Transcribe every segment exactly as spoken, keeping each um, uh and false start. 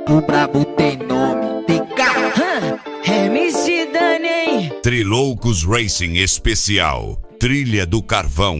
O brabo tem nome, tem cara. M C Dani. Triloucos Racing Especial, Trilha do Carvão.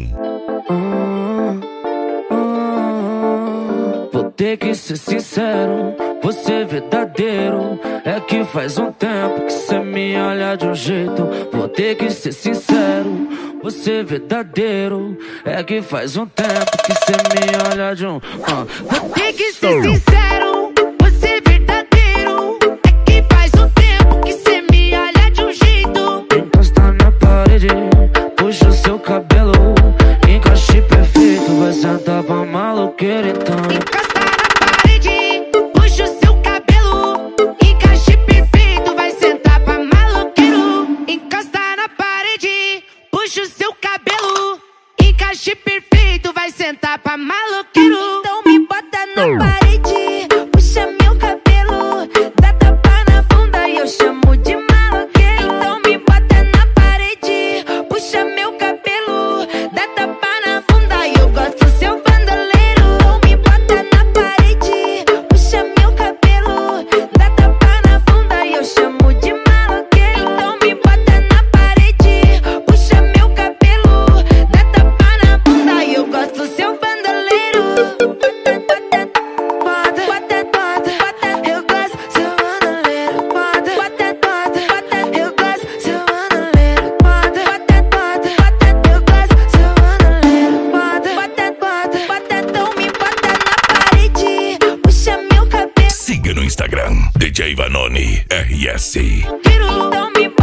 Vou ter que ser sincero, vou ser verdadeiro. É que faz um tempo que cê me olha de um jeito. Vou ter que ser sincero, vou ser verdadeiro. É que faz um tempo que cê me olha de um... Uh. Vou ter que ser sincero, vou ser verdadeiro. É que faz um tempo que cê me olha de um jeito. Encosta na parede, puxa o seu cabelo. Encaixe perfeito, vai sentar pra maloqueira então. Encosta na parede, puxa o seu cabelo. Encaixe perfeito, vai sentar pra maloqueiro. Encosta na parede, puxa o seu cabelo. Encaixe perfeito, vai sentar pra maloqueiro. Então me bota na parede, puxa meu cabelo. Dá tapa na bunda e eu chamo de maloqueiro. Então me bota na parede, puxa meu cabelo. Dá tapa na bunda e eu gosto do seu bandoleiro. Então me bota na parede, puxa meu cabelo. Dá tapa na bunda e eu chamo de maloqueiro. Então me bota na parede, puxa meu cabelo. Dá tapa na bunda e eu gosto do seu bandoleiro. Bota, bota, bota, bota, eu gosto do seu bandoleiro. Bota, bota, bota, bota, eu gosto do seu bandoleiro. Bota, bota, bota, bota, eu gosto do seu bandoleiro. Bota, bota, bota, bota, então me bota na parede, puxa meu cabelo. Siga no Instagram, D J Vanoni R S. Então me